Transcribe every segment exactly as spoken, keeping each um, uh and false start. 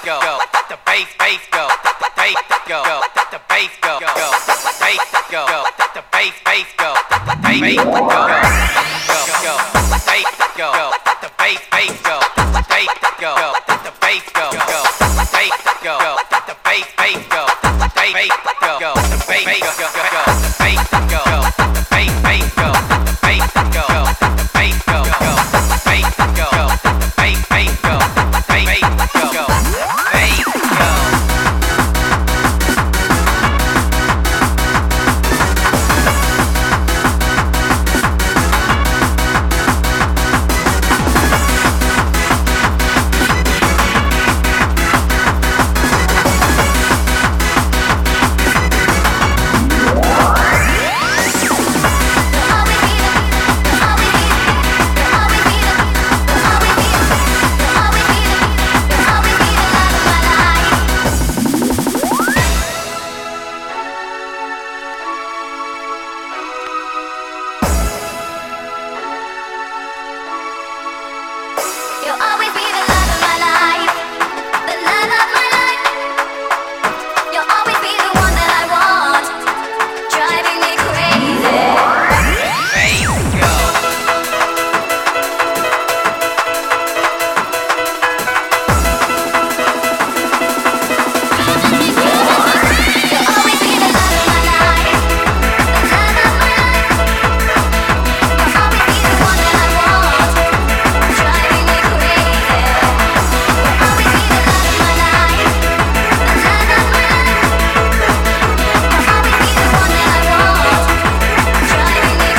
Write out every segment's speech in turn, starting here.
go, let the bass bass go, let the bass go, let the bass go, go, bass go, let the bass bass go, let the bass go, go, go, bass go, let the bass bass go, let the bass go, let the bass go, go, bass go, let the bass bass go, let the bass go, go, the bass go, go, go, the bass go, the bass bass go, the bass go, the bass go, go, the bass go, the bass bass go, the bass go, go, bass go. You'll always be the love of my life, the love of my life. You'll always be the one that I want, driving me crazy. Bass go. You'll always be the love of my life, the love of my life. You'll always be the one that I want, driving me crazy. You'll always be the love of my life, the love of my life. You'll always be the one that I want, driving me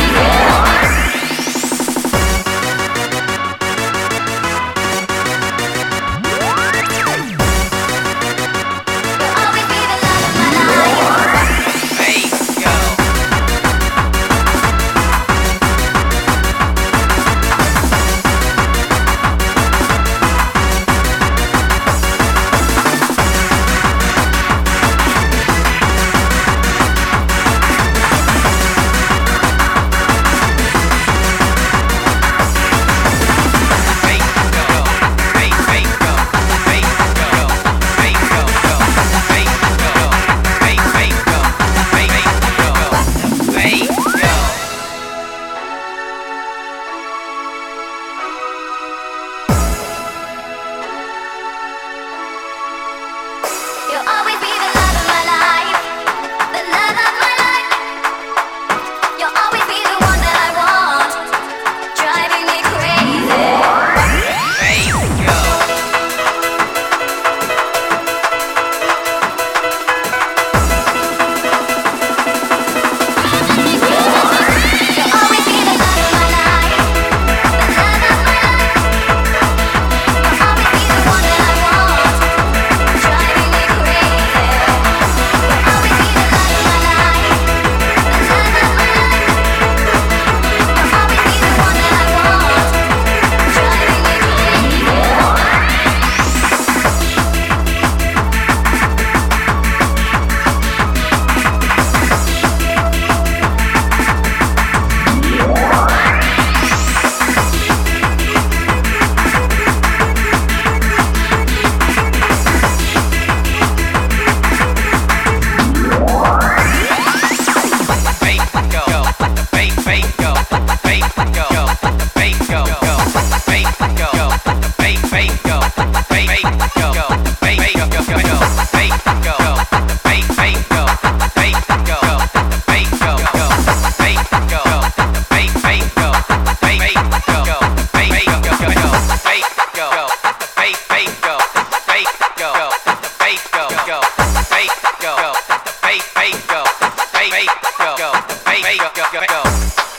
You'll always be the love of my life. Bass go. You'll always be the love of my life, the love of my life. You'll always be the one that I want, driving me crazy. You'll always be the love of my life, the love of my life. You'll always be the one that I want, driving me crazy. You'll always be the love of my life, the love of my life. You'll always be the one that I want, driving me Go, go, go, go, go, go, go, go, go, go, go, go, go.